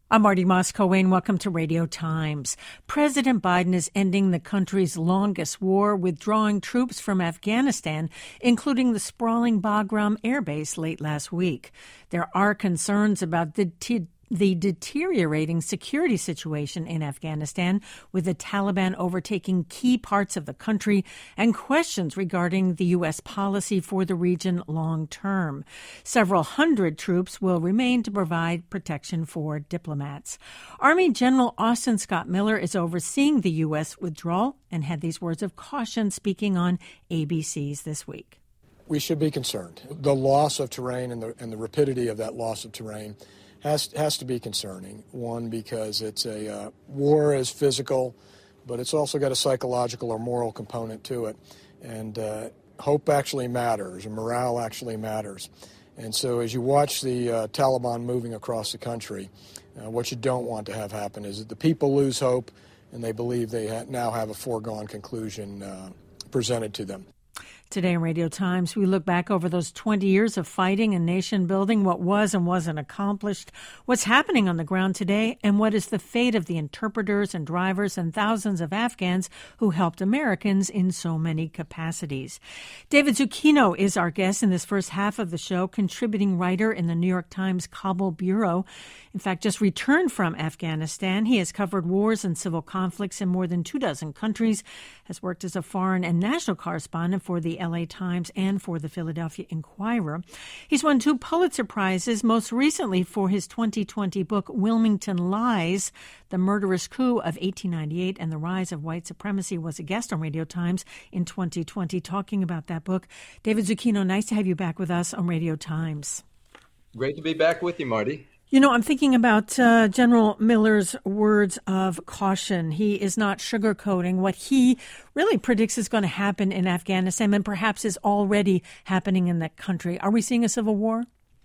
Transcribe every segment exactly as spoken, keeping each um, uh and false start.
I'm Marty Moscow-Wayne. Welcome to Radio Times. President Biden is ending the country's longest war, withdrawing troops from Afghanistan, including the sprawling Bagram Air Base late last week. There are concerns about the t- the deteriorating security situation in Afghanistan, with the Taliban overtaking key parts of the country, and questions regarding the U S policy for the region long term. Several hundred troops will remain to provide protection for diplomats. Army General Austin Scott Miller is overseeing the U S withdrawal and had these words of caution speaking on A B C's This Week. We should be concerned. The loss of terrain and the, and the rapidity of that loss of terrain has has to be concerning. One, because it's a uh, war is physical, but it's also got a psychological or moral component to it. And uh, hope actually matters, and morale actually matters. And so as you watch the uh, Taliban moving across the country, uh, what you don't want to have happen is that the people lose hope and they believe they ha- now have a foregone conclusion uh, presented to them. Today on Radio Times, we look back over those twenty years of fighting and nation building, what was and wasn't accomplished, what's happening on the ground today, and what is the fate of the interpreters and drivers and thousands of Afghans who helped Americans in so many capacities. David Zucchino is our guest in this first half of the show, contributing writer in the New York Times Kabul bureau. In fact, just returned from Afghanistan. He has covered wars and civil conflicts in more than two dozen countries, has worked as a foreign and national correspondent for the L A Times and for the Philadelphia Inquirer. He's won two Pulitzer Prizes, most recently for his twenty twenty book, Wilmington Lies, The Murderous Coup of eighteen ninety-eight and the Rise of White Supremacy. Was a guest on Radio Times in twenty twenty talking about that book. David Zucchino, nice to have you back with us on Radio Times. Great to be back with you, Marty. You know, I'm thinking about uh, General Miller's words of caution. He is not sugarcoating what he really predicts is going to happen in Afghanistan and perhaps is already happening in that country. Are we seeing a civil war?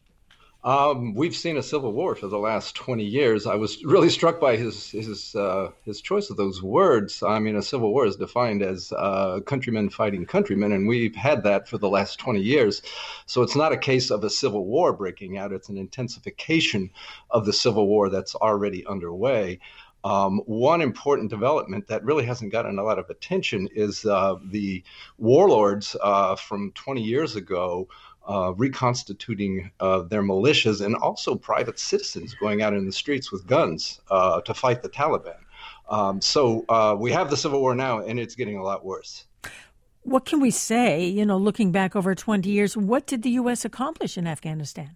Um, we've seen a civil war for the last twenty years. I was really struck by his his uh, his choice of those words. I mean, a civil war is defined as uh, countrymen fighting countrymen, and we've had that for the last twenty years. So it's not a case of a civil war breaking out. It's an intensification of the civil war that's already underway. Um, one important development that really hasn't gotten a lot of attention is uh, the warlords uh, from twenty years ago Uh, reconstituting uh, their militias, and also private citizens going out in the streets with guns uh, to fight the Taliban. Um, so uh, we have the civil war now, and it's getting a lot worse. What can we say, you know, looking back over twenty years, what did the U S accomplish in Afghanistan?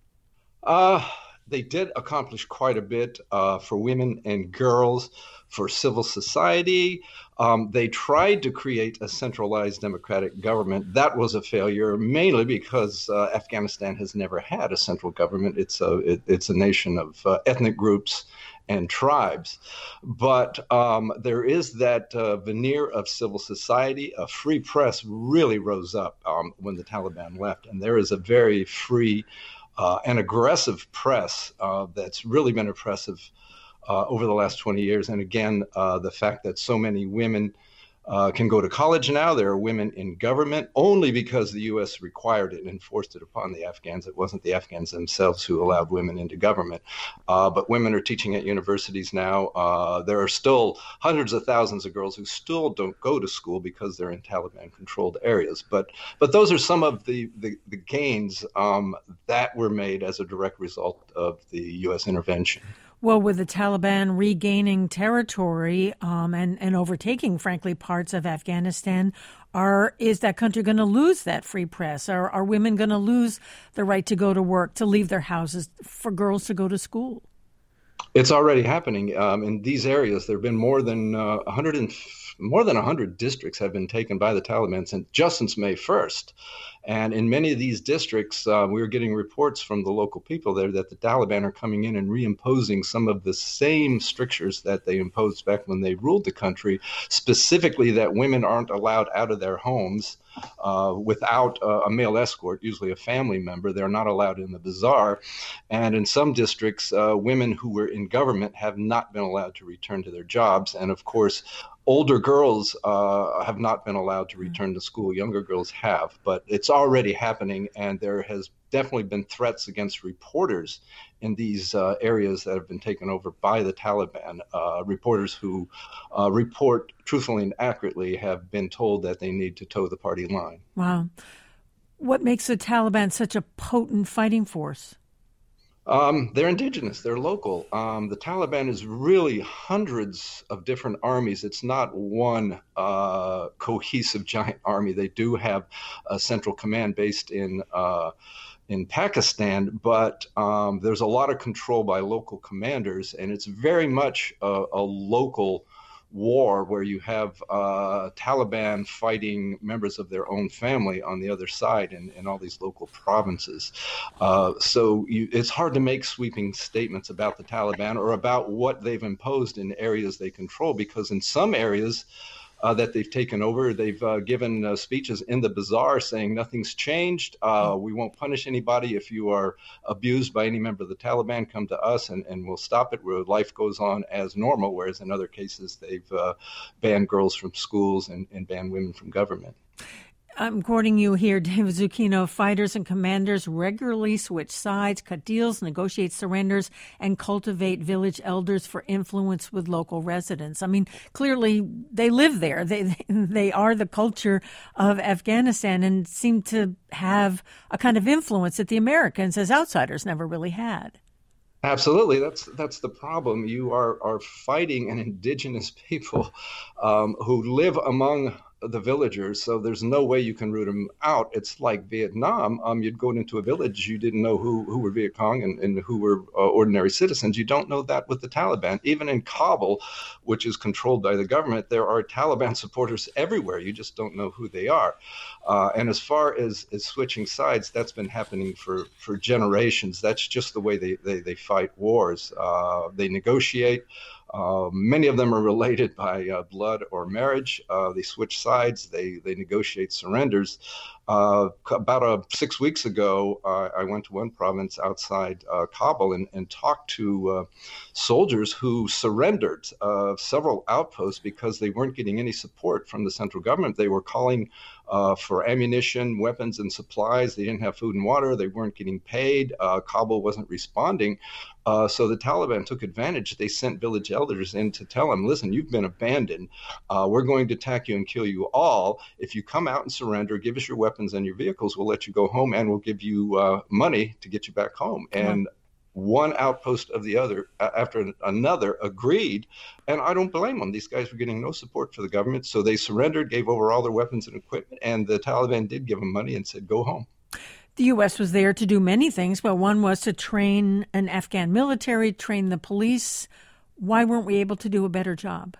Uh, they did accomplish quite a bit uh, for women and girls, for civil society. Um, they tried to create a centralized democratic government. That was a failure, mainly because uh, Afghanistan has never had a central government. It's a it, it's a nation of uh, ethnic groups and tribes. But um, there is that uh, veneer of civil society. A free press really rose up um, when the Taliban left, and there is a very free uh, and aggressive press uh, that's really been oppressive Uh, over the last twenty years. And again, uh, the fact that so many women uh, can go to college now. There are women in government only because the U S required it and enforced it upon the Afghans. It wasn't the Afghans themselves who allowed women into government. Uh, but women are teaching at universities now. Uh, there are still hundreds of thousands of girls who still don't go to school because they're in Taliban-controlled areas. But but those are some of the, the, the gains um, that were made as a direct result of the U S intervention. Well, with the Taliban regaining territory um, and, and overtaking, frankly, parts of Afghanistan, are is that country going to lose that free press? Are, are women going to lose the right to go to work, to leave their houses, for girls to go to school? It's already happening um, in these areas. There have been more than uh, one hundred and more than one hundred districts have been taken by the Taliban since, just since May first. And in many of these districts, uh, we were getting reports from the local people there that the Taliban are coming in and reimposing some of the same strictures that they imposed back when they ruled the country, specifically that women aren't allowed out of their homes uh, without uh, a male escort, usually a family member. They're not allowed in the bazaar. And in some districts, uh, women who were in government have not been allowed to return to their jobs. And of course, older girls uh, have not been allowed to return to school. Younger girls have, but it's already happening, and there has definitely been threats against reporters in these uh, areas that have been taken over by the Taliban. Uh, reporters who uh, report truthfully and accurately have been told that they need to toe the party line. Wow. What makes the Taliban such a potent fighting force? Um, they're indigenous, they're local. Um, the Taliban is really hundreds of different armies. It's not one uh, cohesive giant army. They do have a central command based in uh, in Pakistan, but um, there's a lot of control by local commanders, and it's very much a, a local war where you have uh, Taliban fighting members of their own family on the other side in, in all these local provinces. Uh, so you, it's hard to make sweeping statements about the Taliban or about what they've imposed in areas they control, because in some areas uh, that they've taken over, they've uh, given uh, speeches in the bazaar saying nothing's changed. Uh, we won't punish anybody. If you are abused by any member of the Taliban, come to us and, and we'll stop it, where life goes on as normal, whereas in other cases they've uh, banned girls from schools and, and banned women from government. I'm quoting you here, David Zucchino. Fighters and commanders regularly switch sides, cut deals, negotiate surrenders, and cultivate village elders for influence with local residents. I mean, clearly they live there. They they are the culture of Afghanistan and seem to have a kind of influence that the Americans as outsiders never really had. Absolutely, that's that's the problem. You are are fighting an indigenous people um, who live among the villagers, so there's no way you can root them out. It's like Vietnam. Um, you'd go into a village, you didn't know who, who were Viet Cong and, and who were uh, ordinary citizens. You don't know that with the Taliban. Even in Kabul, which is controlled by the government, there are Taliban supporters everywhere. You just don't know who they are. Uh, and as far as, as switching sides, that's been happening for, for generations. That's just the way they, they, they fight wars. Uh, they negotiate. Uh, many of them are related by uh, blood or marriage. Uh, they switch sides. They they negotiate surrenders. Uh, about uh, six weeks ago, uh, I went to one province outside uh, Kabul and, and talked to uh, soldiers who surrendered uh, several outposts because they weren't getting any support from the central government. They were calling uh, for ammunition, weapons, and supplies. They didn't have food and water. They weren't getting paid. Uh, Kabul wasn't responding. Uh, so the Taliban took advantage. They sent village elders in to tell them, listen, you've been abandoned. Uh, we're going to attack you and kill you all. If you come out and surrender, give us your weapons and your vehicles, we'll let you go home, and we'll give you uh, money to get you back home. And one outpost of the other after another agreed, and I don't blame them. These guys were getting no support for the government, so they surrendered, gave over all their weapons and equipment, and the Taliban did give them money and said, go home. The U S was there to do many things, but one was to train an Afghan military, train the police. Why weren't we able to do a better job?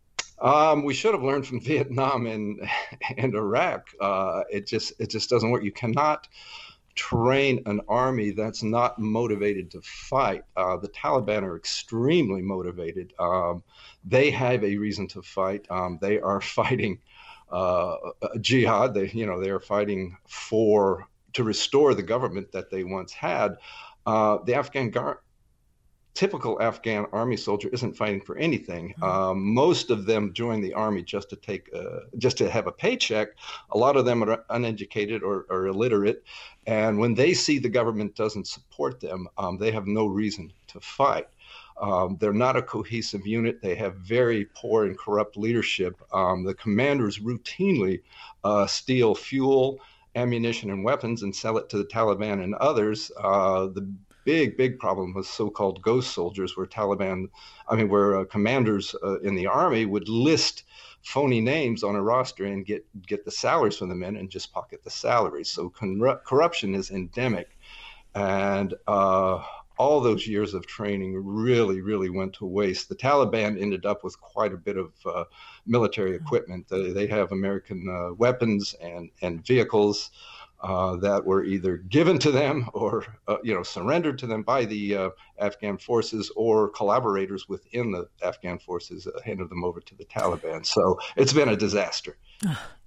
Um, we should have learned from Vietnam and and Iraq. Uh, it just it just doesn't work. You cannot train an army that's not motivated to fight. Uh, the Taliban are extremely motivated. Um, they have a reason to fight. Um, they are fighting uh, jihad. They you know they are fighting for. to restore the government that they once had. Uh, the Afghan gar- typical Afghan army soldier isn't fighting for anything. Mm-hmm. Um, most of them join the army just to take, uh, just to have a paycheck. A lot of them are uneducated or, or illiterate, and when they see the government doesn't support them, um, they have no reason to fight. Um, they're not a cohesive unit. They have very poor and corrupt leadership. Um, the commanders routinely uh, steal fuel, ammunition, and weapons and sell it to the Taliban and others. Uh, the big, big problem was so-called ghost soldiers, where Taliban, I mean, where uh, commanders uh, in the army would list phony names on a roster and get get the salaries from the men and just pocket the salaries. So con- corruption is endemic, and uh, all those years of training really, really went to waste. The Taliban ended up with quite a bit of uh, military equipment. They, they have American uh, weapons and, and vehicles uh, that were either given to them or, uh, you know, surrendered to them by the uh, Afghan forces, or collaborators within the Afghan forces uh, handed them over to the Taliban. So it's been a disaster.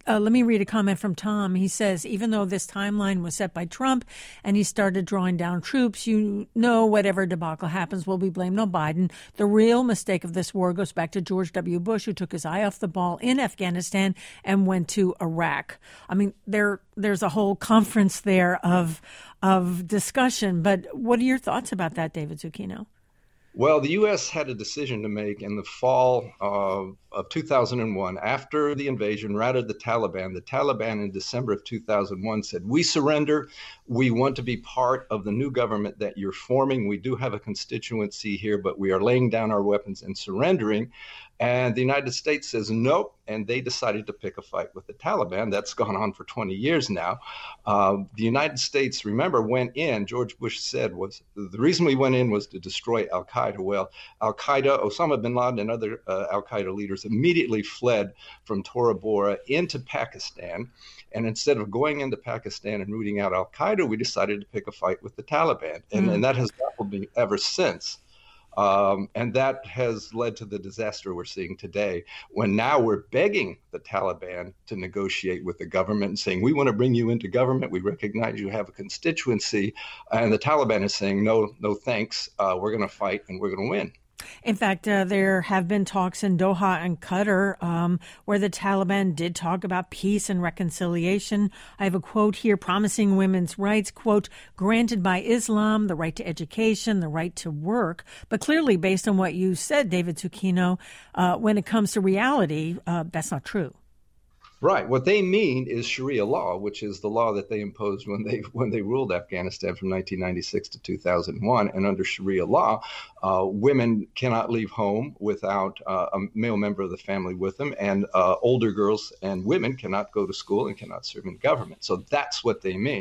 Uh, let me read a comment from Tom. He says, even though this timeline was set by Trump and he started drawing down troops, you know whatever debacle happens will be blamed on Biden. The real mistake of this war goes back to George W. Bush, who took his eye off the ball in Afghanistan and went to Iraq. I mean, there there's a whole conference there of of discussion. But what are your thoughts about that, David Zucchino? Well, the U S had a decision to make in the fall of, of two thousand one. After the invasion, routed the Taliban. The Taliban in December of two thousand one said, we surrender. We want to be part of the new government that you're forming. We do have a constituency here, but we are laying down our weapons and surrendering. And the United States says nope, and they decided to pick a fight with the Taliban. That's gone on for twenty years now. Uh, the United States, remember, went in, George Bush said, was the reason we went in was to destroy al-Qaeda. Well, al-Qaeda, Osama bin Laden and other uh, al-Qaeda leaders immediately fled from Tora Bora into Pakistan. And instead of going into Pakistan and rooting out al-Qaeda, we decided to pick a fight with the Taliban. And, mm. and that has baffled me ever since. Um, and that has led to the disaster we're seeing today, when now we're begging the Taliban to negotiate with the government and saying, we want to bring you into government. We recognize you have a constituency. And the Taliban is saying, no, no, thanks. Uh, we're going to fight and we're going to win. In fact, uh, there have been talks in Doha and Qatar um, where the Taliban did talk about peace and reconciliation. I have a quote here promising women's rights, quote, granted by Islam, the right to education, the right to work. But clearly, based on what you said, David Zucchino, uh, when it comes to reality, uh, that's not true. Right. What they mean is Sharia law, which is the law that they imposed when they when they ruled Afghanistan from nineteen ninety-six to two thousand one. And under Sharia law, uh, women cannot leave home without uh, a male member of the family with them. And uh, older girls and women cannot go to school and cannot serve in government. So that's what they mean.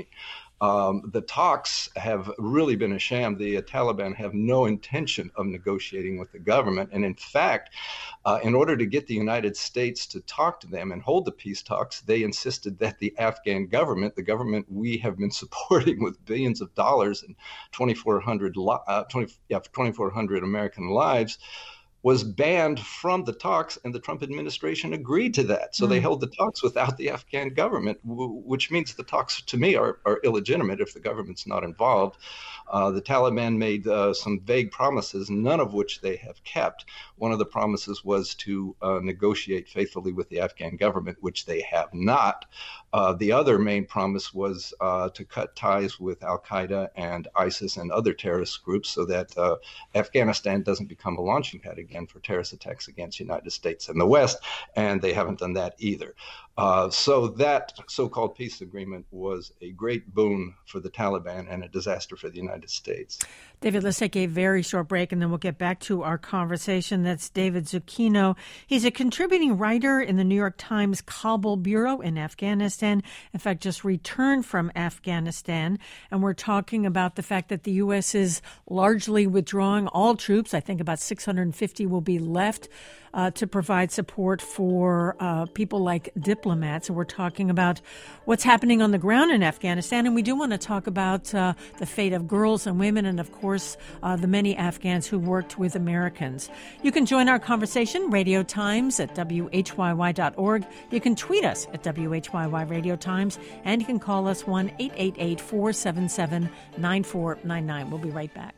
Um, the talks have really been a sham. The uh, Taliban have no intention of negotiating with the government. And in fact, uh, in order to get the United States to talk to them and hold the peace talks, they insisted that the Afghan government, the government we have been supporting with billions of dollars and twenty-four hundred, uh, twenty, yeah, twenty-four hundred American lives, was banned from the talks, and the Trump administration agreed to that. So mm. they held the talks without the Afghan government, w- which means the talks, to me, are, are illegitimate if the government's not involved. Uh, the Taliban made uh, some vague promises, none of which they have kept. One of the promises was to uh, negotiate faithfully with the Afghan government, which they have not. Uh, the other main promise was uh, to cut ties with al-Qaeda and ISIS and other terrorist groups so that uh, Afghanistan doesn't become a launching pad again for terrorist attacks against the United States and the West, and they haven't done that either. Uh, so that so-called peace agreement was a great boon for the Taliban and a disaster for the United States. David, let's take a very short break, and then we'll get back to our conversation. That's David Zucchino. He's a contributing writer in the New York Times Kabul Bureau in Afghanistan. In fact, just returned from Afghanistan. And we're talking about the fact that the U S is largely withdrawing all troops. I think about six hundred fifty will be left uh, to provide support for uh, people like diplomats. And we're talking about what's happening on the ground in Afghanistan. And we do want to talk about uh, the fate of girls and women and, of course, uh, the many Afghans who worked with Americans. You can join our conversation, Radio Times at W H Y Y dot org. You can tweet us at W H Y Y Radio Times, and you can call us one eight eight eight, four seven seven, nine four nine nine. We'll be right back.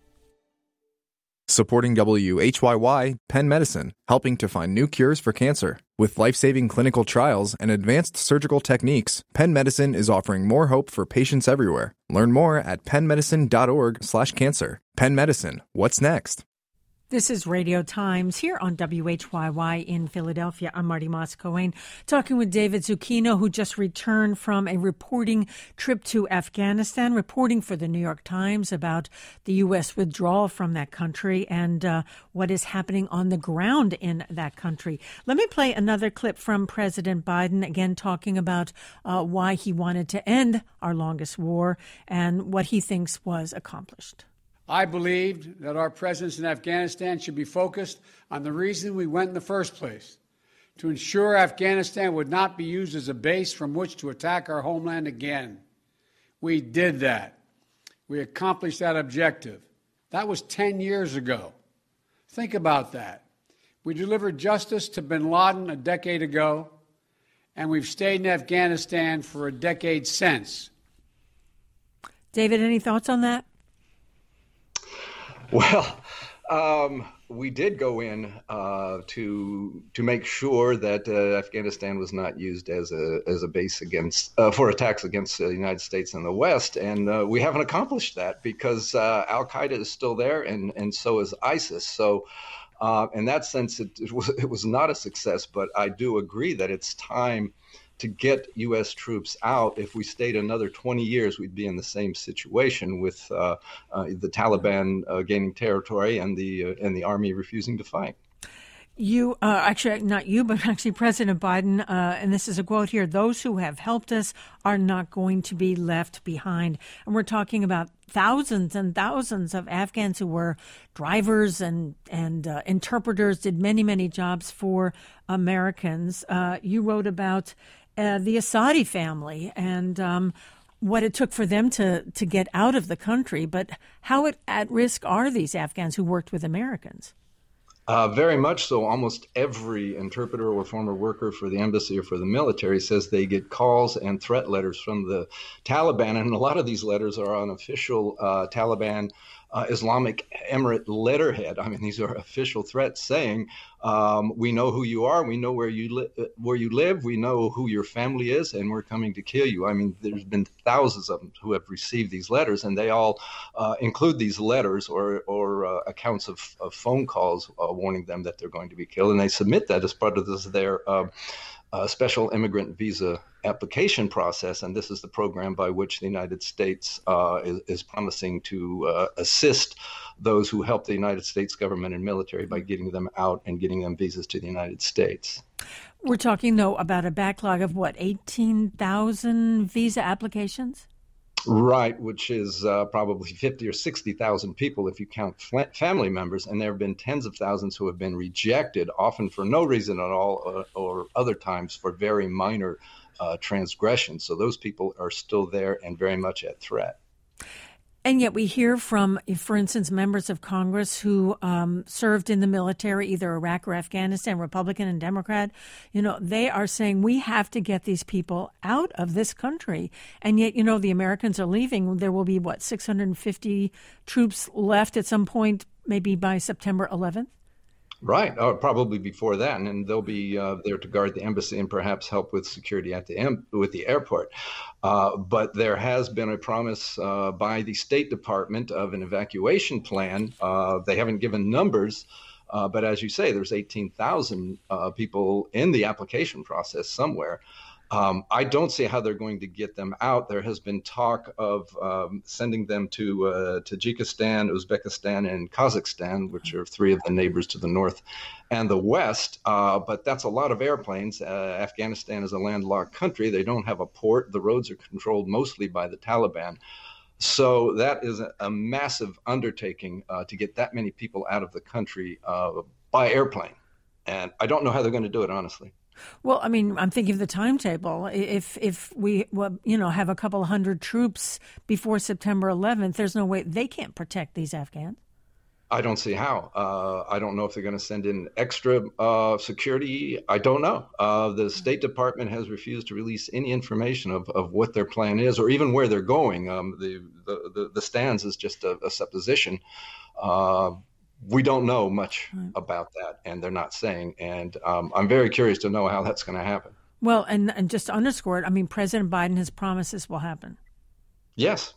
Supporting W H Y Y, Penn Medicine, helping to find new cures for cancer. With life-saving clinical trials and advanced surgical techniques, Penn Medicine is offering more hope for patients everywhere. Learn more at penn medicine dot org slash cancer. Penn Medicine, what's next? This is Radio Times here on W H Y Y in Philadelphia. I'm Marty Moss-Cohen, talking with David Zucchino, who just returned from a reporting trip to Afghanistan, reporting for the New York Times about the U S withdrawal from that country and uh, what is happening on the ground in that country. Let me play another clip from President Biden, again talking about uh, why he wanted to end our longest war and what he thinks was accomplished. I believed that our presence in Afghanistan should be focused on the reason we went in the first place, to ensure Afghanistan would not be used as a base from which to attack our homeland again. We did that. We accomplished that objective. That was ten years ago. Think about that. We delivered justice to bin Laden a decade ago, and we've stayed in Afghanistan for a decade since. David, any thoughts on that? Well, um, we did go in uh, to to make sure that uh, Afghanistan was not used as a as a base against uh, for attacks against the United States and the West, and uh, we haven't accomplished that because uh, Al Qaeda is still there, and and so is ISIS. So. Uh, in that sense, it, it was it was not a success, but I do agree that it's time to get U S troops out. If we stayed another twenty years, we'd be in the same situation with uh, uh, the Taliban uh, gaining territory and the uh, and the army refusing to fight. You, uh, actually, not you, but actually President Biden, uh, and this is a quote here, those who have helped us are not going to be left behind. And we're talking about thousands and thousands of Afghans who were drivers and, and uh, interpreters, did many, many jobs for Americans. Uh, you wrote about uh, the Assadi family and um, what it took for them to, to get out of the country. But how at, at risk are these Afghans who worked with Americans? Uh, very much so. Almost every interpreter or former worker for the embassy or for the military says they get calls and threat letters from the Taliban. And a lot of these letters are on official uh, Taliban uh, Islamic Emirate letterhead. I mean, these are official threats saying, um, we know who you are. We know where you, li- where you live. We know who your family is, and we're coming to kill you. I mean, there's been thousands of them who have received these letters, and they all uh, include these letters or, or uh, accounts of, of phone calls uh, warning them that they're going to be killed. And they submit that as part of this, their uh, uh, special immigrant visa application process. And this is the program by which the United States uh, is, is promising to uh, assist those who help the United States government and military by getting them out and getting them visas to the United States. We're talking, though, about a backlog of, what, eighteen thousand visa applications? Right, which is uh, probably fifty or sixty thousand people if you count fl- family members. And there have been tens of thousands who have been rejected, often for no reason at all, uh, or other times for very minor uh, transgressions. So those people are still there and very much at threat. And yet we hear from, for instance, members of Congress who um, served in the military, either Iraq or Afghanistan, Republican and Democrat. You know, they are saying we have to get these people out of this country. And yet, you know, the Americans are leaving. There will be, what, six hundred fifty troops left at some point, maybe by September eleventh? Right, uh, probably before that, and, and they'll be uh, there to guard the embassy and perhaps help with security at the em- with the airport. Uh, but there has been a promise uh, by the State Department of an evacuation plan. Uh, they haven't given numbers, uh, but as you say, there's eighteen thousand uh, people in the application process somewhere. Um, I don't see how they're going to get them out. There has been talk of um, sending them to uh, Tajikistan, Uzbekistan, and Kazakhstan, which are three of the neighbors to the north and the west. Uh, but that's a lot of airplanes. Uh, Afghanistan is a landlocked country. They don't have a port. The roads are controlled mostly by the Taliban. So that is a, a massive undertaking uh, to get that many people out of the country uh, by airplane. And I don't know how they're going to do it, honestly. Well, I mean, I'm thinking of the timetable. If if we, well, you know, have a couple hundred troops before September eleventh, there's no way they can't protect these Afghans. I don't see how. Uh, I don't know if they're going to send in extra uh, security. I don't know. Uh, the State Department has refused to release any information of, of what their plan is or even where they're going. Um, the, the, the, the stands is just a, a supposition. Uh, We don't know much right. about that, and they're not saying. And um, I'm very curious to know how that's going to happen. Well, and, and just to underscore it, I mean, President Biden has promised this will happen. Yes.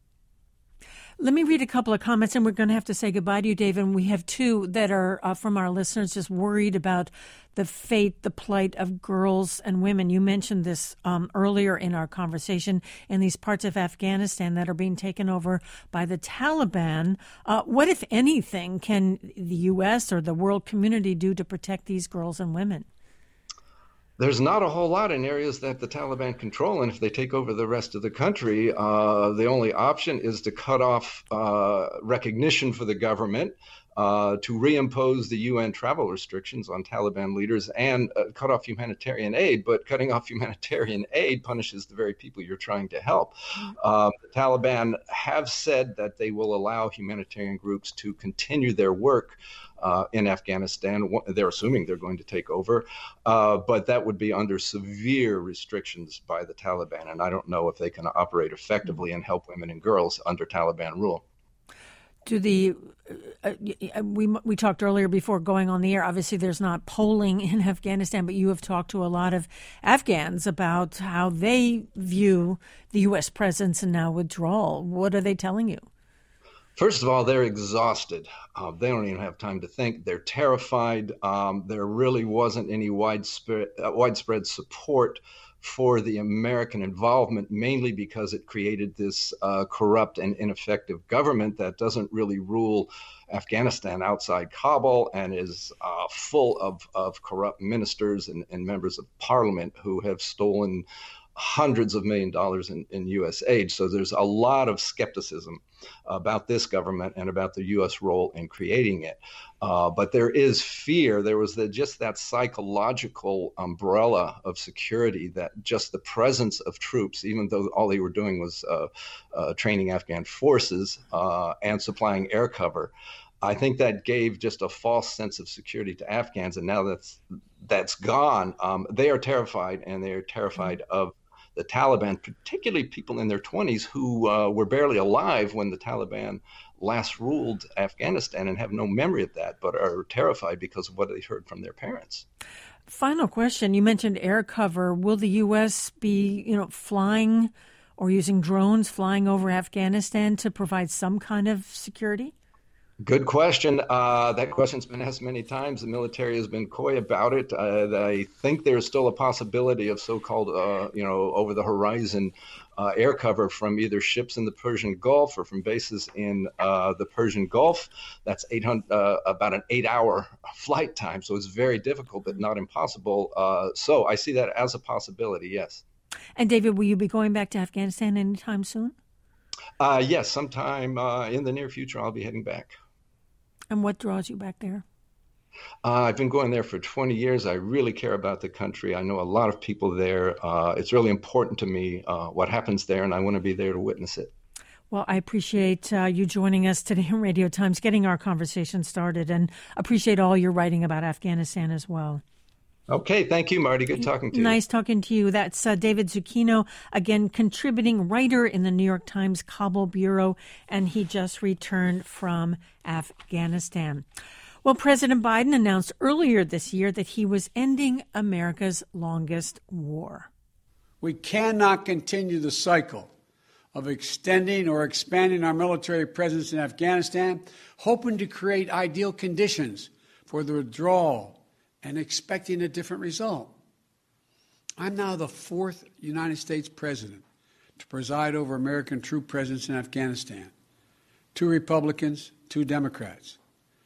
Let me read a couple of comments, and we're going to have to say goodbye to you, David. And we have two that are uh, from our listeners just worried about the fate, the plight of girls and women. You mentioned this um, earlier in our conversation in these parts of Afghanistan that are being taken over by the Taliban. Uh, what, if anything, can the U S or the world community do to protect these girls and women? There's not a whole lot in areas that the Taliban control, and if they take over the rest of the country, uh, the only option is to cut off uh, recognition for the government, uh, to reimpose the U N travel restrictions on Taliban leaders and uh, cut off humanitarian aid. But cutting off humanitarian aid punishes the very people you're trying to help. Uh, the Taliban have said that they will allow humanitarian groups to continue their work Uh, in Afghanistan. They're assuming they're going to take over, uh, but that would be under severe restrictions by the Taliban. And I don't know if they can operate effectively and help women and girls under Taliban rule. Do the uh, we we talked earlier before going on the air. Obviously, there's not polling in Afghanistan, but you have talked to a lot of Afghans about how they view the U S presence and now withdrawal. What are they telling you? First of all, they're exhausted. Uh, they don't even have time to think. They're terrified. Um, there really wasn't any widespread, uh, widespread support for the American involvement, mainly because it created this uh, corrupt and ineffective government that doesn't really rule Afghanistan outside Kabul and is uh, full of, of corrupt ministers and, and members of parliament who have stolen hundreds of million dollars in, in U S aid. So there's a lot of skepticism about this government and about the U S role in creating it. Uh, but there is fear. There was the, just that psychological umbrella of security that just the presence of troops, even though all they were doing was uh, uh, training Afghan forces uh, and supplying air cover, I think that gave just a false sense of security to Afghans. And now that's that's gone. Um, they are terrified, and they are terrified of the Taliban, particularly people in their twenties who uh, were barely alive when the Taliban last ruled Afghanistan and have no memory of that, but are terrified because of what they heard from their parents. Final question. You mentioned air cover. Will the U S be, you know, flying or using drones flying over Afghanistan to provide some kind of security? Good question. Uh, that question's been asked many times. The military has been coy about it. Uh, I think there's still a possibility of so-called, uh, you know, over-the-horizon uh, air cover from either ships in the Persian Gulf or from bases in uh, the Persian Gulf. That's eight hundred, uh, about an eight-hour flight time, so it's very difficult, but not impossible. Uh, so I see that as a possibility, yes. And David, will you be going back to Afghanistan anytime soon? Uh, yes, sometime uh, in the near future, I'll be heading back. And what draws you back there? Uh, I've been going there for twenty years. I really care about the country. I know a lot of people there. Uh, it's really important to me uh, what happens there, and I want to be there to witness it. Well, I appreciate uh, you joining us today in Radio Times, getting our conversation started, and appreciate all your writing about Afghanistan as well. Okay, thank you, Marty. Good talking to you. Nice talking to you. That's uh, David Zucchino, again, contributing writer in the New York Times Kabul Bureau, and he just returned from Afghanistan. Well, President Biden announced earlier this year that he was ending America's longest war. We cannot continue the cycle of extending or expanding our military presence in Afghanistan, hoping to create ideal conditions for the withdrawal and expecting a different result. I'm now the fourth United States president to preside over American troop presence in Afghanistan. Two Republicans, two Democrats.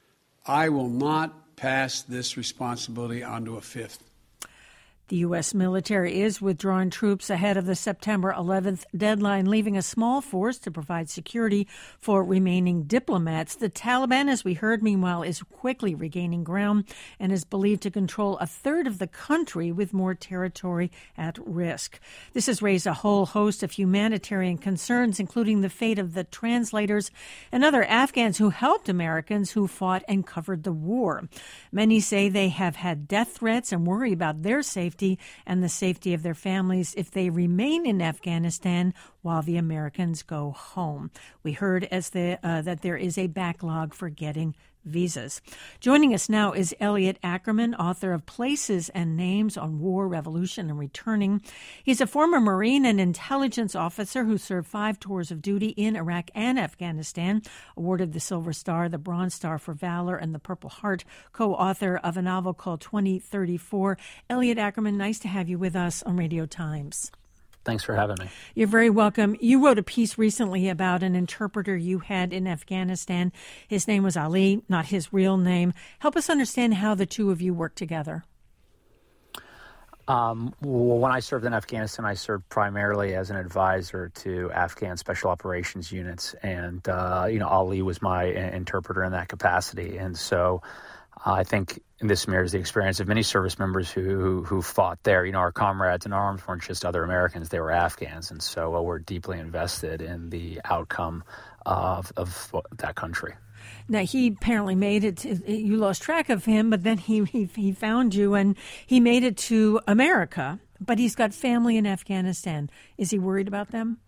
I will not pass this responsibility on to a fifth. The U S military is withdrawing troops ahead of the September eleventh deadline, leaving a small force to provide security for remaining diplomats. The Taliban, as we heard, meanwhile, is quickly regaining ground and is believed to control a third of the country with more territory at risk. This has raised a whole host of humanitarian concerns, including the fate of the translators and other Afghans who helped Americans who fought and covered the war. Many say they have had death threats and worry about their safety and the safety of their families if they remain in Afghanistan while the Americans go home. We heard as the, uh, that there is a backlog for getting visas. Joining us now is Elliot Ackerman, author of Places and Names on War, Revolution, and Returning. He's a former Marine and intelligence officer who served five tours of duty in Iraq and Afghanistan, awarded the Silver Star, the Bronze Star for Valor, and the Purple Heart, co-author of a novel called twenty thirty-four. Elliot Ackerman, nice to have you with us on Radio Times. Thanks for having me. You're very welcome. You wrote a piece recently about an interpreter you had in Afghanistan. His name was Ali, not his real name. Help us understand how the two of you worked together. Um, well, when I served in Afghanistan, I served primarily as an advisor to Afghan special operations units, and uh, you know, Ali was my interpreter in that capacity. And so, uh, I think this mirrors the experience of many service members who, who who fought there. You know, our comrades in arms weren't just other Americans; they were Afghans, and so uh, we're deeply invested in the outcome of of that country. Now, he apparently made it to, you lost track of him, but then he, he he found you and he made it to America, but he's got family in Afghanistan. Is he worried about them?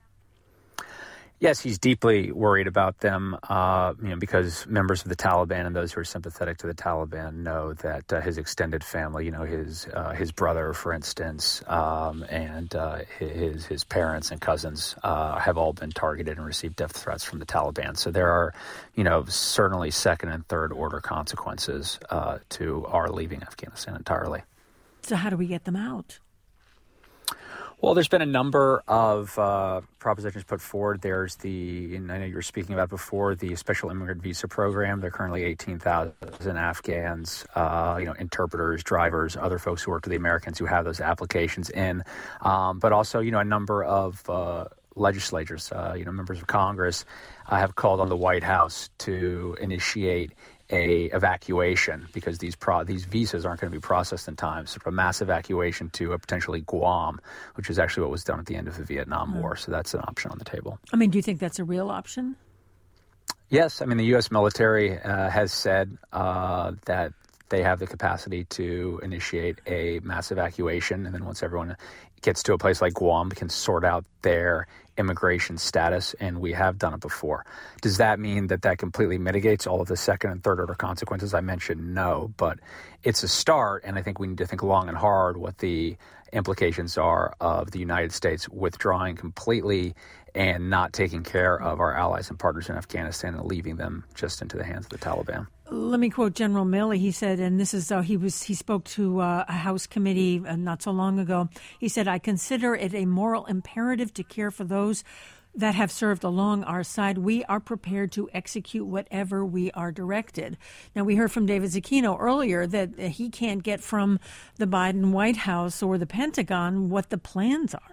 Yes, he's deeply worried about them, uh, you know, because members of the Taliban and those who are sympathetic to the Taliban know that uh, his extended family, you know, his uh, his brother, for instance, um, and uh, his his parents and cousins uh, have all been targeted and received death threats from the Taliban. So there are, you know, certainly second and third order consequences uh, to our leaving Afghanistan entirely. So how do we get them out? Well, there's been a number of uh, propositions put forward. There's the, and I know you were speaking about before, the special immigrant visa program. There are currently eighteen thousand Afghans, uh, you know, interpreters, drivers, other folks who work with the Americans who have those applications in. Um, but also, you know, a number of uh, legislators, uh, you know, members of Congress uh, have called on the White House to initiate a evacuation because these pro- these visas aren't going to be processed in time. So a mass evacuation to a potentially Guam, which is actually what was done at the end of the Vietnam War. So that's an option on the table. I mean, do you think that's a real option? Yes. I mean, the U S military uh, has said uh, that they have the capacity to initiate a mass evacuation. And then once everyone gets to a place like Guam, can sort out their immigration status, and we have done it before. Does that mean that that completely mitigates all of the second and third order consequences I mentioned? No, but it's a start, and I think we need to think long and hard what the implications are of the United States withdrawing completely and not taking care of our allies and partners in Afghanistan and leaving them just into the hands of the Taliban. Let me quote General Milley. He said, and this is uh, he was he spoke to uh, a House committee uh, not so long ago. He said, "I consider it a moral imperative to care for those that have served along our side. We are prepared to execute whatever we are directed." Now, we heard from David Zucchino earlier that he can't get from the Biden White House or the Pentagon what the plans are.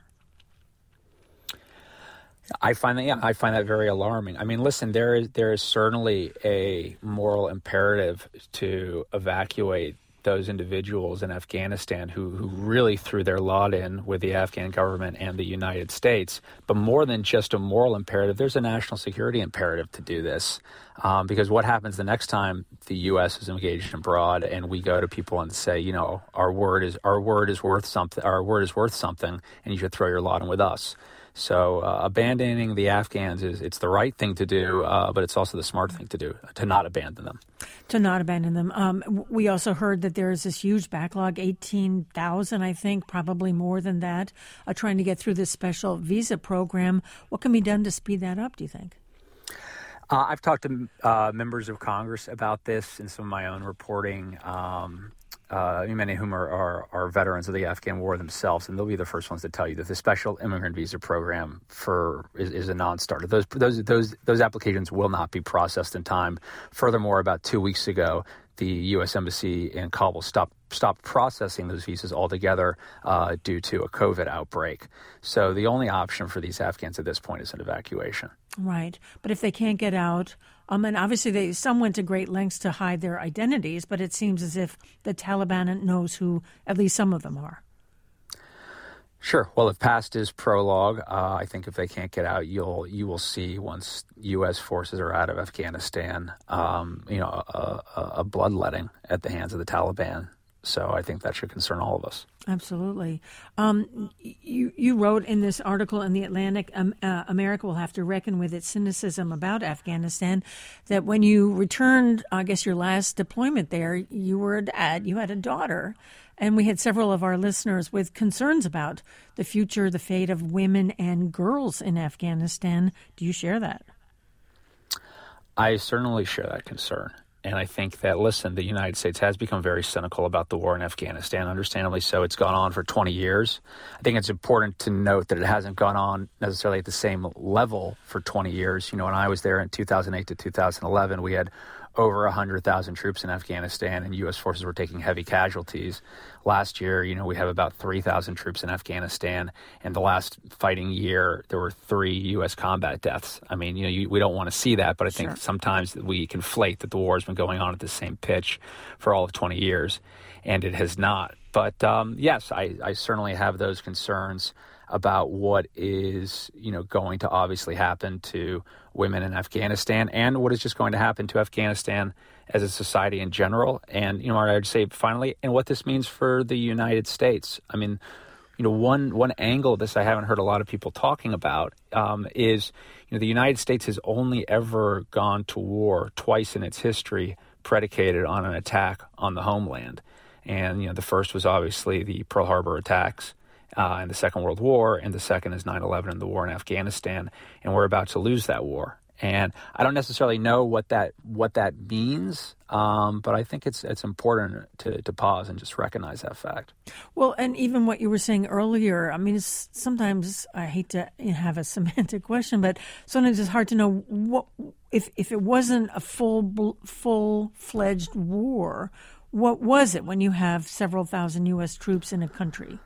I find that, yeah, I find that very alarming. I mean, listen, there is there is certainly a moral imperative to evacuate those individuals in Afghanistan who, who really threw their lot in with the Afghan government and the United States. But more than just a moral imperative, there's a national security imperative to do this. Um, because what happens the next time the U S is engaged abroad and we go to people and say, you know, our word is our word is worth something, our word is worth something, and you should throw your lot in with us. So uh, abandoning the Afghans is it's the right thing to do, uh, but it's also the smart thing to do, to not abandon them. To not abandon them. Um, we also heard that there is this huge backlog, eighteen thousand, I think, probably more than that, uh, trying to get through this special visa program. What can be done to speed that up, do you think? Uh, I've talked to uh, members of Congress about this in some of my own reporting. Um, Uh, many of whom are, are, are veterans of the Afghan war themselves, and they'll be the first ones to tell you that the special immigrant visa program for is, is a non-starter. Those those those those applications will not be processed in time. Furthermore, about two weeks ago, the U S Embassy in Kabul stopped stopped processing those visas altogether uh, due to a COVID outbreak. So the only option for these Afghans at this point is an evacuation. Right. But if they can't get out, um, and obviously they some went to great lengths to hide their identities, but it seems as if the Taliban knows who at least some of them are. Sure. Well, if past is prologue, uh, I think if they can't get out, you'll you will see once U S forces are out of Afghanistan, um, you know, a, a, a bloodletting at the hands of the Taliban. So I think that should concern all of us. Absolutely. Um, you you wrote in this article in The Atlantic, um, uh, America will have to reckon with its cynicism about Afghanistan, that when you returned, I guess, your last deployment there, you were a dad, you had a daughter. And we had several of our listeners with concerns about the future, the fate of women and girls in Afghanistan. Do you share that? I certainly share that concern. And I think that, listen, the United States has become very cynical about the war in Afghanistan, understandably so. It's gone on for twenty years. I think it's important to note that it hasn't gone on necessarily at the same level for twenty years. You know, when I was there in two thousand eight to two thousand eleven, we had over one hundred thousand troops in Afghanistan, and U S forces were taking heavy casualties. Last year, you know, we have about three thousand troops in Afghanistan, and the last fighting year, there were three U S combat deaths. I mean, you know, you, we don't want to see that, but I think sure. sometimes we conflate that the war has been going on at the same pitch for all of twenty years, and it has not. But um, yes, I, I certainly have those concerns about what is, you know, going to obviously happen to women in Afghanistan and what is just going to happen to Afghanistan as a society in general. And, you know, I would say finally, and what this means for the United States. I mean, you know, one one angle of this I haven't heard a lot of people talking about um, is, you know, the United States has only ever gone to war twice in its history predicated on an attack on the homeland. And, you know, the first was obviously the Pearl Harbor attacks Uh, in the Second World War, and the second is nine eleven and the war in Afghanistan, and we're about to lose that war. And I don't necessarily know what that what that means, um, but I think it's it's important to, to pause and just recognize that fact. Well, and even what you were saying earlier, I mean, it's, sometimes I hate to have a semantic question, but sometimes it's hard to know what if if it wasn't a full full fledged war, what was it when you have several thousand U S troops in a country?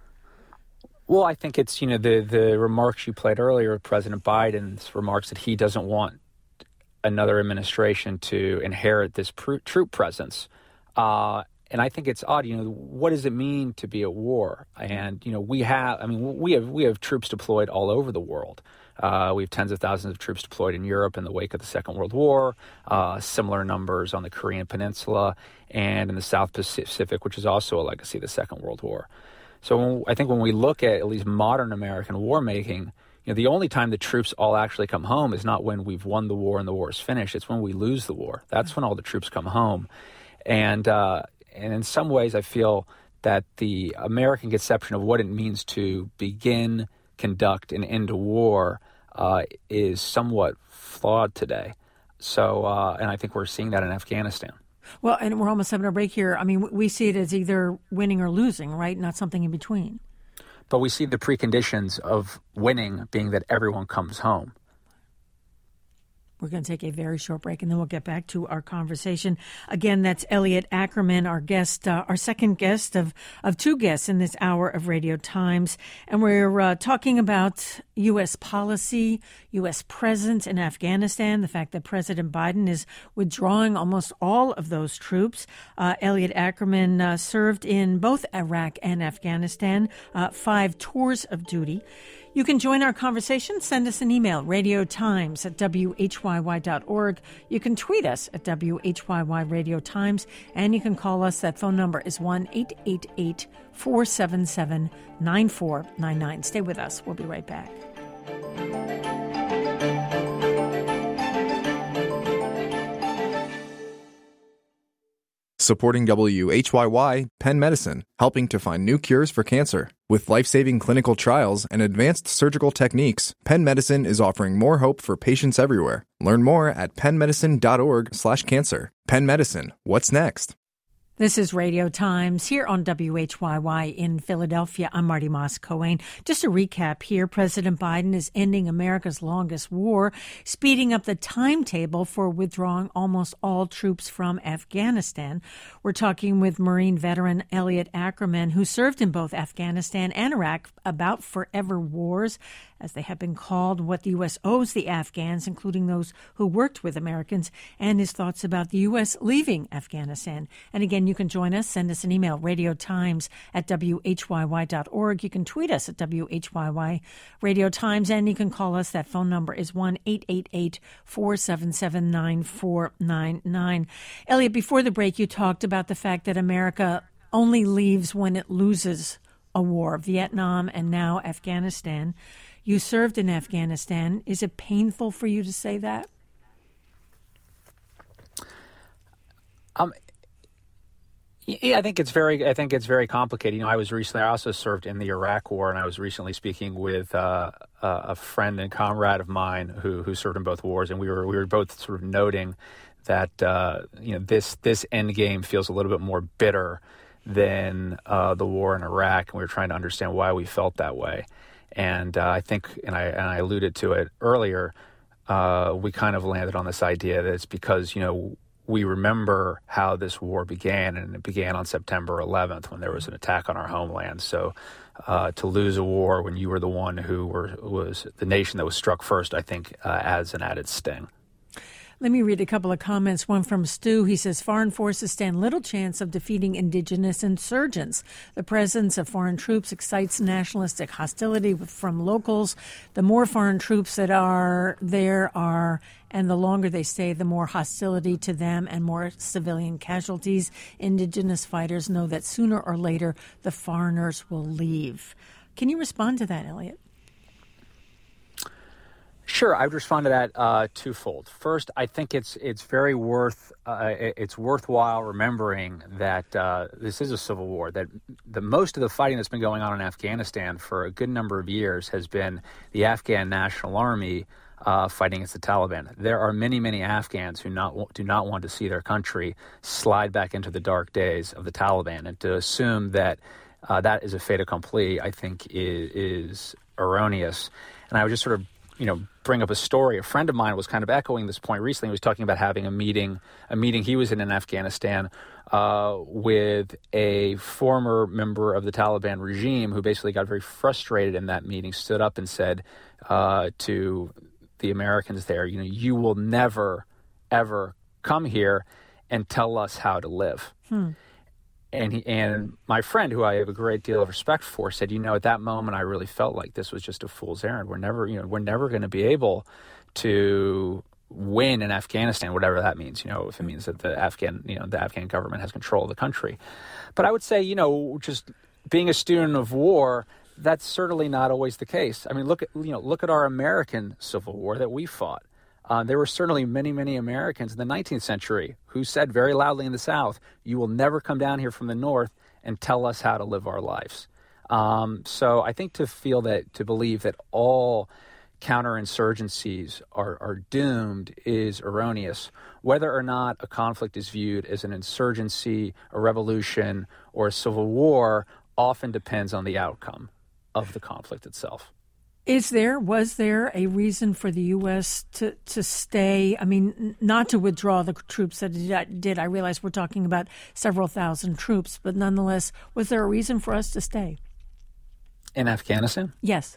Well, I think it's, you know, the, the remarks you played earlier, President Biden's remarks that he doesn't want another administration to inherit this pr- troop presence. Uh, and I think it's odd, you know, what does it mean to be at war? And, you know, we have, I mean, we have we have troops deployed all over the world. Uh, we have tens of thousands of troops deployed in Europe in the wake of the Second World War, uh, similar numbers on the Korean Peninsula and in the South Pacific, which is also a legacy of the Second World War. So when, I think when we look at at least modern American war making, you know, the only time the troops all actually come home is not when we've won the war and the war is finished. It's when we lose the war. That's when all the troops come home. And uh, and in some ways, I feel that the American conception of what it means to begin, conduct, and end a war uh, is somewhat flawed today. So, uh, and I think we're seeing that in Afghanistan. Well, and we're almost having a break here. I mean, we see it as either winning or losing, right? Not something in between. But we see the preconditions of winning being that everyone comes home. We're going to take a very short break, and then we'll get back to our conversation. Again, that's Elliot Ackerman, our guest, uh, our second guest of, of two guests in this hour of Radio Times. And we're uh, talking about U S policy, U S presence in Afghanistan, the fact that President Biden is withdrawing almost all of those troops. Uh, Elliot Ackerman uh, served in both Iraq and Afghanistan, uh, five tours of duty. You can join our conversation. Send us an email, radiotimes at W H Y Y dot org. You can tweet us at W H Y Y Radio Times, and you can call us. That phone number is one eight eight eight, four seven seven, nine four nine nine. Stay with us. We'll be right back. Supporting W H Y Y, Penn Medicine, helping to find new cures for cancer. With life-saving clinical trials and advanced surgical techniques, Penn Medicine is offering more hope for patients everywhere. Learn more at penn medicine dot org slash cancer. Penn Medicine, what's next? This is Radio Times here on W H Y Y in Philadelphia. I'm Marty Moss-Coane. Just a recap here. President Biden is ending America's longest war, speeding up the timetable for withdrawing almost all troops from Afghanistan. We're talking with Marine veteran Elliot Ackerman, who served in both Afghanistan and Iraq, about forever wars, as they have been called, what the U S owes the Afghans, including those who worked with Americans, and his thoughts about the U S leaving Afghanistan. And again, you can join us. Send us an email, radiotimes at W H Y Y dot org. You can tweet us at W H Y Y Radio Times, and you can call us. That phone number is one eight eight eight, four seven seven, nine four nine nine. Elliot, before the break, you talked about the fact that America only leaves when it loses a war, Vietnam and now Afghanistan. You served in Afghanistan. Is it painful for you to say that? Um, yeah, I think it's very. I think it's very complicated. You know, I was recently. I also served in the Iraq War, and I was recently speaking with uh, a friend and comrade of mine who who served in both wars, and we were we were both sort of noting that uh, you know this this end game feels a little bit more bitter than uh, the war in Iraq, and we were trying to understand why we felt that way. And uh, I think, and I and I alluded to it earlier, uh, we kind of landed on this idea that it's because, you know, we remember how this war began, and it began on September eleventh when there was an attack on our homeland. So uh, to lose a war when you were the one who were, was the nation that was struck first, I think uh, adds an added sting. Let me read a couple of comments. One from Stu. He says, foreign forces stand little chance of defeating indigenous insurgents. The presence of foreign troops excites nationalistic hostility from locals. The more foreign troops that are there are, and the longer they stay, the more hostility to them and more civilian casualties. Indigenous fighters know that sooner or later the foreigners will leave. Can you respond to that, Elliot? Sure, I would respond to that uh, twofold. First, I think it's it's very worth uh, it's worthwhile remembering that uh, this is a civil war. That the most of the fighting that's been going on in Afghanistan for a good number of years has been the Afghan National Army uh, fighting against the Taliban. There are many, many Afghans who not do not want to see their country slide back into the dark days of the Taliban, and to assume that uh, that is a fait accompli, I think, is, is erroneous. And I would just sort of you know, bring up a story. A friend of mine was kind of echoing this point recently. He was talking about having a meeting, a meeting he was in in Afghanistan uh, with a former member of the Taliban regime who basically got very frustrated in that meeting, stood up and said uh, to the Americans there, you know, you will never, ever come here and tell us how to live. Hmm. And he, and my friend, who I have a great deal of respect for, said, you know, at that moment, I really felt like this was just a fool's errand. We're never, you know, we're never going to be able to win in Afghanistan, whatever that means. You know, if it means that the Afghan, you know, the Afghan government has control of the country. But I would say, you know, just being a student of war, that's certainly not always the case. I mean, look at, you know, look at our American Civil War that we fought. Uh, there were certainly many, many Americans in the nineteenth century who said very loudly in the South, you will never come down here from the North and tell us how to live our lives. Um, so I think to feel that, to believe that all counterinsurgencies are, are doomed is erroneous. Whether or not a conflict is viewed as an insurgency, a revolution, or a civil war often depends on the outcome of the conflict itself. Is there, was there a reason for the U S to, to stay, I mean, not to withdraw the troops that it did? I realize we're talking about several thousand troops, but nonetheless, was there a reason for us to stay? In Afghanistan? Yes.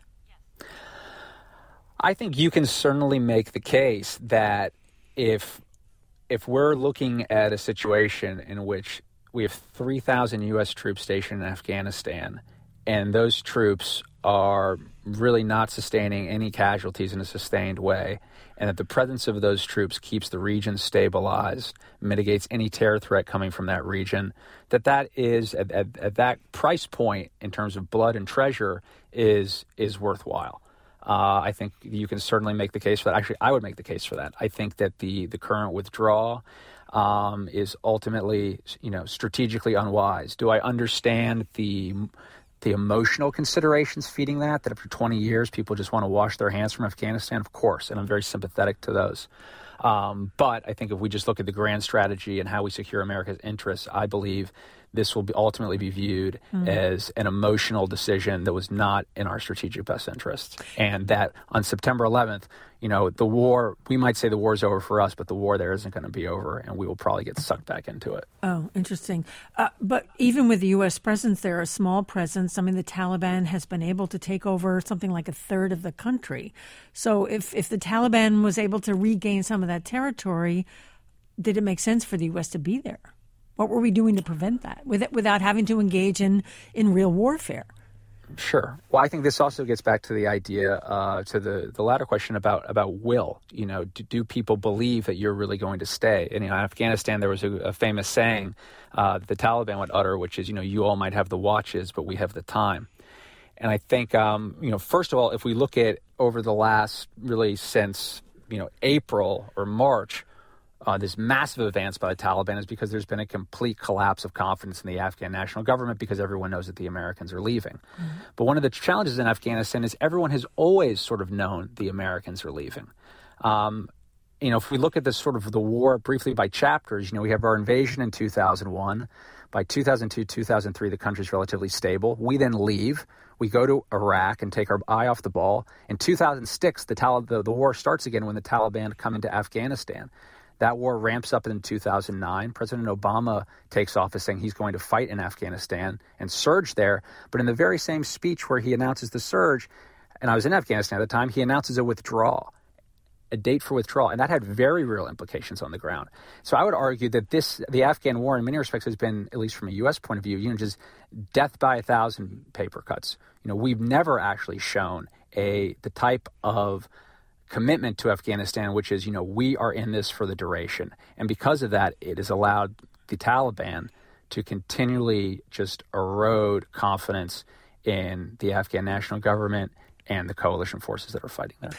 I think you can certainly make the case that if if we're looking at a situation in which we have three thousand U S troops stationed in Afghanistan, and those troops are really not sustaining any casualties in a sustained way, and that the presence of those troops keeps the region stabilized, mitigates any terror threat coming from that region, that that is, at, at, at that price point in terms of blood and treasure, is is worthwhile. Uh, I think you can certainly make the case for that. Actually, I would make the case for that. I think that the, the current withdrawal um, is ultimately, you know, strategically unwise. Do I understand the the emotional considerations feeding that, that after twenty years, people just want to wash their hands from Afghanistan? Of course, and I'm very sympathetic to those. Um, but I think if we just look at the grand strategy and how we secure America's interests, I believe this will be ultimately be viewed mm. as an emotional decision that was not in our strategic best interests. And that on September eleventh, you know, the war, we might say the war is over for us, but the war there isn't going to be over, and we will probably get sucked back into it. Oh, interesting. Uh, but even with the U S presence there, a small presence, I mean, the Taliban has been able to take over something like a third of the country. So if, if the Taliban was able to regain some of that territory, did it make sense for the U S to be there? What were we doing to prevent that with it, without having to engage in, in real warfare? Sure. Well, I think this also gets back to the idea, uh, to the, the latter question about, about will. You know, do, do people believe that you're really going to stay? And, you know, in Afghanistan, there was a, a famous saying uh, that the Taliban would utter, which is, you know, you all might have the watches, but we have the time. And I think, um, you know, first of all, if we look at over the last, really since, you know, April or March, Uh, this massive advance by the Taliban is because there's been a complete collapse of confidence in the Afghan national government because everyone knows that the Americans are leaving. Mm-hmm. But one of the challenges in Afghanistan is everyone has always sort of known the Americans are leaving. Um, you know, if we look at this sort of the war briefly by chapters, you know, we have our invasion in two thousand one. By two thousand two, two thousand three, the country's relatively stable. We then leave. We go to Iraq and take our eye off the ball. In two thousand six, the, Tal- the, the war starts again when the Taliban come into Afghanistan. That war ramps up in two thousand nine. President Obama takes office saying he's going to fight in Afghanistan and surge there. But in the very same speech where he announces the surge, and I was in Afghanistan at the time, he announces a withdrawal, a date for withdrawal. And that had very real implications on the ground. So I would argue that this, the Afghan war in many respects has been, at least from a U S point of view, you know, just death by a thousand paper cuts. You know, we've never actually shown a the type of commitment to Afghanistan, which is, you know, we are in this for the duration. And because of that, it has allowed the Taliban to continually just erode confidence in the Afghan national government and the coalition forces that are fighting there.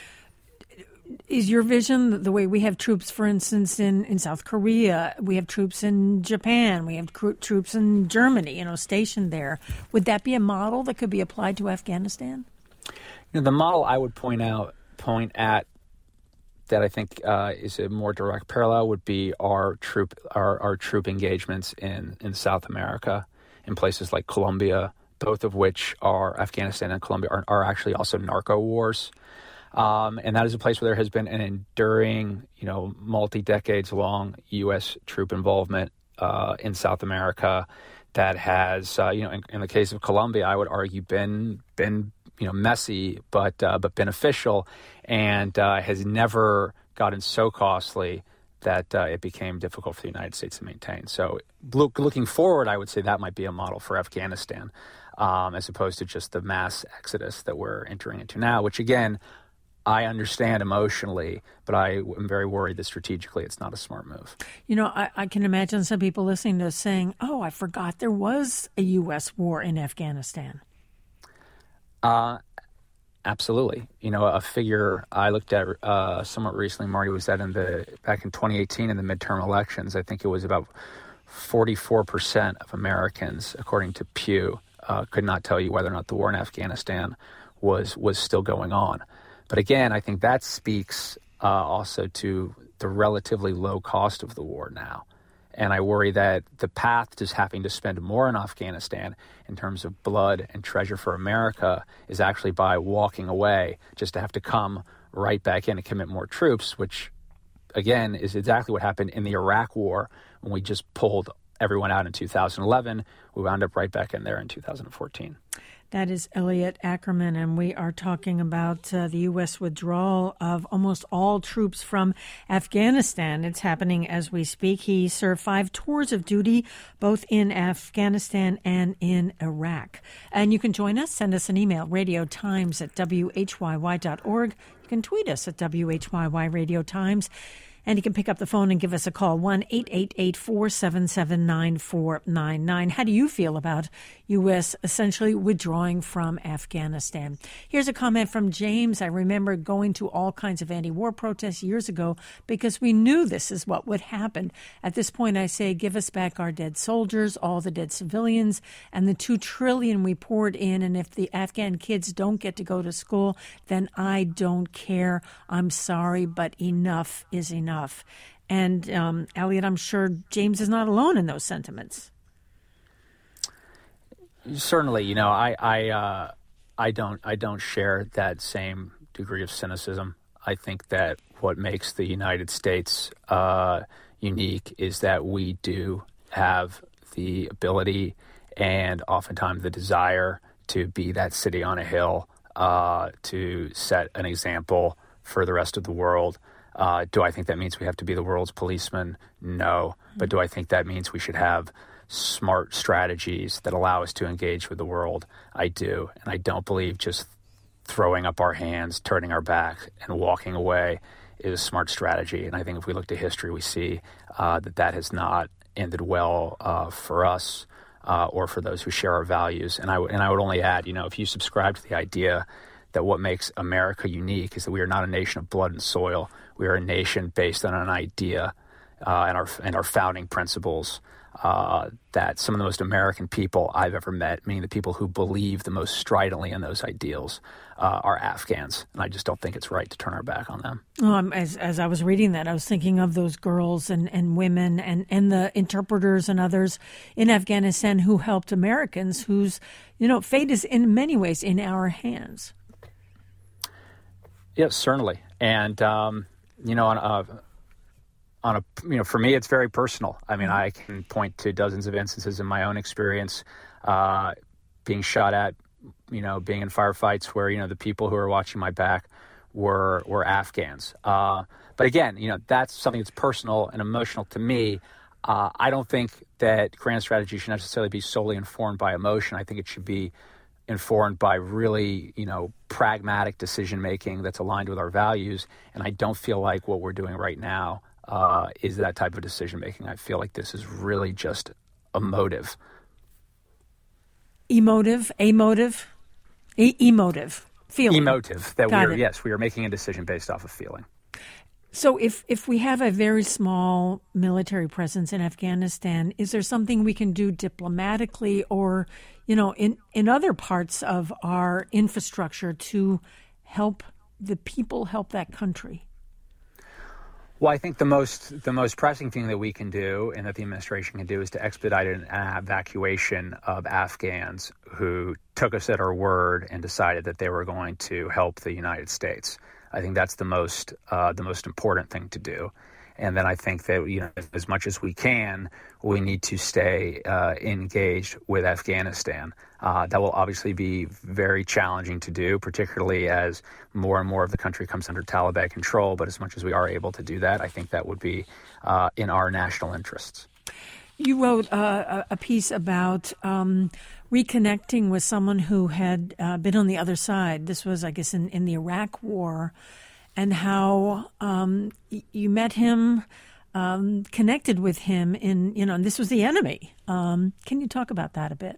Is your vision the way we have troops, for instance, in, in South Korea, we have troops in Japan, we have cr- troops in Germany, you know, stationed there. Would that be a model that could be applied to Afghanistan? You know, the model I would point out point at that I think uh, is a more direct parallel would be our troop our, our troop engagements in, in South America, in places like Colombia, both of which are Afghanistan and Colombia are, are actually also narco wars. Um, and that is a place where there has been an enduring, you know, multi-decades long U S troop involvement uh, in South America that has, uh, you know, in, in the case of Colombia, I would argue been been you know, messy, but uh, but beneficial, and uh, has never gotten so costly that uh, it became difficult for the United States to maintain. So look, looking forward, I would say that might be a model for Afghanistan, um, as opposed to just the mass exodus that we're entering into now, which, again, I understand emotionally, but I am very worried that strategically it's not a smart move. You know, I, I can imagine some people listening to us saying, oh, I forgot there was a U S war in Afghanistan. Uh, absolutely. You know, a figure I looked at uh, somewhat recently, Marty, was that in the back in twenty eighteen in the midterm elections, I think it was about forty-four percent of Americans, according to Pew, uh, could not tell you whether or not the war in Afghanistan was was still going on. But again, I think that speaks uh, also to the relatively low cost of the war now. And I worry that the path to having to spend more in Afghanistan in terms of blood and treasure for America is actually by walking away, just to have to come right back in and commit more troops, which, again, is exactly what happened in the Iraq War when we just pulled everyone out in two thousand eleven. We wound up right back in there in two thousand fourteen. That is Elliot Ackerman, and we are talking about uh, the U S withdrawal of almost all troops from Afghanistan. It's happening as we speak. He served five tours of duty, both in Afghanistan and in Iraq. And you can join us. Send us an email, radio times at w h y y dot org. You can tweet us at W H Y Y Radio Times. And you can pick up the phone and give us a call, one eight eight eight, four seven seven, nine four nine nine. How do you feel about U S essentially withdrawing from Afghanistan? Here's a comment from James. I remember going to all kinds of anti-war protests years ago because we knew this is what would happen. At this point, I say, give us back our dead soldiers, all the dead civilians, and the two trillion we poured in. And if the Afghan kids don't get to go to school, then I don't care. I'm sorry, but enough is enough. And um, Elliot, I'm sure James is not alone in those sentiments. Certainly, you know, I I uh, I don't I don't share that same degree of cynicism. I think that what makes the United States uh, unique is that we do have the ability and oftentimes the desire to be that city on a hill, uh, to set an example for the rest of the world. Uh, do I think that means we have to be the world's policeman? No. But do I think that means we should have smart strategies that allow us to engage with the world? I do. And I don't believe just throwing up our hands, turning our back, and walking away is a smart strategy. And I think if we look to history, we see uh, that that has not ended well uh, for us uh, or for those who share our values. And I, w- and I would only add, you know, if you subscribe to the idea that what makes America unique is that we are not a nation of blood and soil. We are a nation based on an idea uh, and our and our founding principles uh, that some of the most American people I've ever met, meaning the people who believe the most stridently in those ideals, uh, are Afghans. And I just don't think it's right to turn our back on them. Um, as as I was reading that, I was thinking of those girls and, and women and, and the interpreters and others in Afghanistan who helped Americans whose, you know, fate is in many ways in our hands. Yes, certainly. And, um, you know, on, uh, on a, you know, for me, it's very personal. I mean, I can point to dozens of instances in my own experience, uh, being shot at, you know, being in firefights where, you know, the people who are watching my back were were Afghans. Uh, but again, you know, that's something that's personal and emotional to me. Uh, I don't think that grand strategy should necessarily be solely informed by emotion. I think it should be informed by really, you know, pragmatic decision making that's aligned with our values. And I don't feel like what we're doing right now uh, is that type of decision making. I feel like this is really just emotive. Emotive, emotive, e- emotive, feeling. Emotive. That Got we are, it. yes, we are making a decision based off of feeling. So if, if we have a very small military presence in Afghanistan, is there something we can do diplomatically or, you know, in, in other parts of our infrastructure to help the people, help that country? Well, I think the most the most pressing thing that we can do and that the administration can do is to expedite an evacuation of Afghans who took us at our word and decided that they were going to help the United States. I think that's the most uh, the most important thing to do. And then I think that, you know, as much as we can, we need to stay uh, engaged with Afghanistan. Uh, that will obviously be very challenging to do, particularly as more and more of the country comes under Taliban control. But as much as we are able to do that, I think that would be uh, in our national interests. You wrote uh, a piece about um, reconnecting with someone who had uh, been on the other side. This was, I guess, in, in the Iraq War, and how um, y- you met him, um, connected with him in, you know, and this was the enemy. Um, can you talk about that a bit?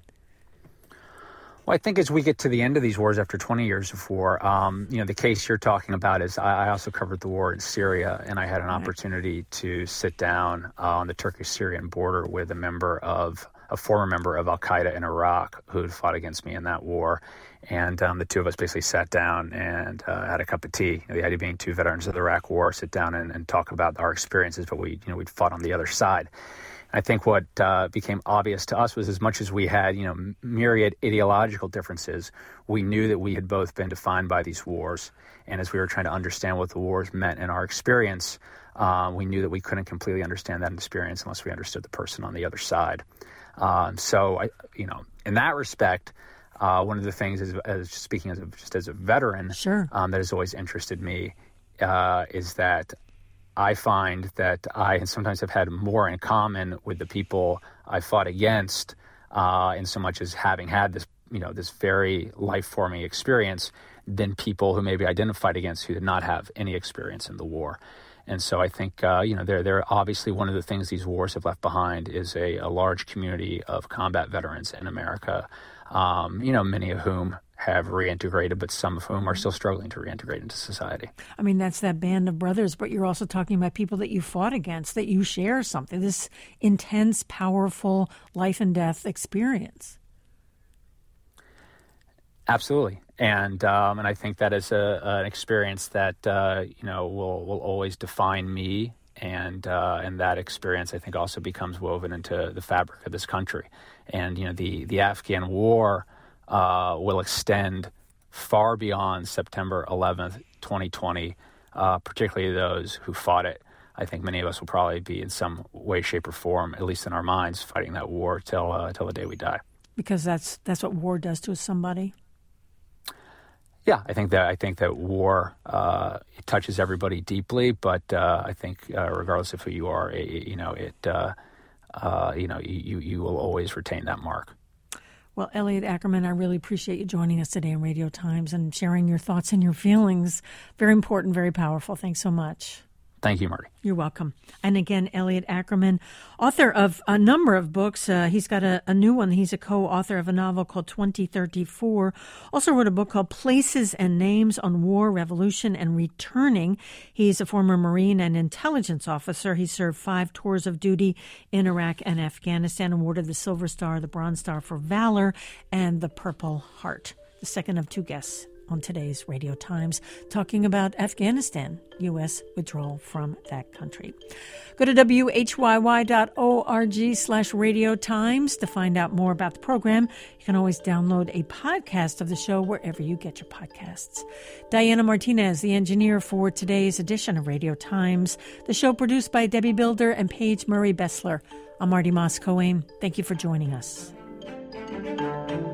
Well, I think as we get to the end of these wars after twenty years of war, um, you know, the case you're talking about is I, I also covered the war in Syria, and I had an right. opportunity to sit down uh, on the Turkish-Syrian border with a member of a former member of al-Qaeda in Iraq who had fought against me in that war. And um, the two of us basically sat down and uh, had a cup of tea. The idea being two veterans of the Iraq War sit down and, and talk about our experiences, but we, you know, we'd fought on the other side. I think what uh, became obvious to us was as much as we had, you know, myriad ideological differences, we knew that we had both been defined by these wars. And as we were trying to understand what the wars meant in our experience, uh, we knew that we couldn't completely understand that experience unless we understood the person on the other side. Um, so, I, you know, in that respect, uh, one of the things is, as speaking as a, just as a veteran, sure. um, that has always interested me uh, is that I find that I sometimes have had more in common with the people I fought against, uh, in so much as having had this, you know, this very life-forming experience than people who maybe identified against who did not have any experience in the war. And so I think, uh, you know, they're, they're obviously one of the things these wars have left behind is a, a large community of combat veterans in America, um, you know, many of whom have reintegrated, but some of whom are still struggling to reintegrate into society. I mean, that's that band of brothers, but you're also talking about people that you fought against, that you share something, this intense, powerful life and death experience. Absolutely. And um, and I think that is a, an experience that, uh, you know, will will always define me. And uh, and that experience, I think, also becomes woven into the fabric of this country. And, you know, the, the Afghan war uh, will extend far beyond September eleventh, twenty twenty, uh, particularly those who fought it. I think many of us will probably be in some way, shape, or form, at least in our minds, fighting that war till uh, till the day we die. Because that's that's what war does to somebody. Yeah, I think that I think that war uh, it touches everybody deeply, but uh, I think uh, regardless of who you are, it, you know it, uh, uh, you know you you will always retain that mark. Well, Elliot Ackerman, I really appreciate you joining us today on Radio Times and sharing your thoughts and your feelings. Very important, very powerful. Thanks so much. Thank you, Marty. You're welcome. And again, Elliot Ackerman, author of a number of books. Uh, he's got a, a new one. He's a co-author of a novel called twenty thirty-four. Also wrote a book called Places and Names on War, Revolution, and Returning. He's a former Marine and intelligence officer. He served five tours of duty in Iraq and Afghanistan, awarded the Silver Star, the Bronze Star for Valor, and the Purple Heart. The second of two guests on today's Radio Times, talking about Afghanistan, U S withdrawal from that country. Go to W H Y Y dot org slash Radio Times to find out more about the program. You can always download a podcast of the show wherever you get your podcasts. Diana Martinez, the engineer for today's edition of Radio Times. The show produced by Debbie Builder and Paige Murray Bessler. I'm Marty Moss-Cohen. Thank you for joining us.